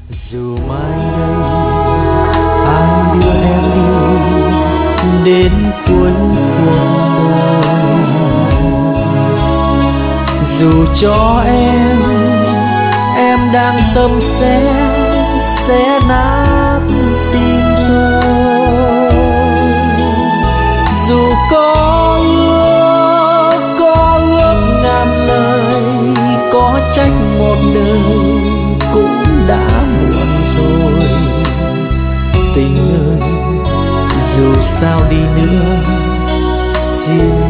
Dù mai đây ai đưa em đi đến cuối cuộc đời, dù cho em đang tâm sẽ nát tim tôi. Dù có ước ngàn lời, có trách một đời cũng đã muộn rồi. Tình ơi, dù sao đi nữa thì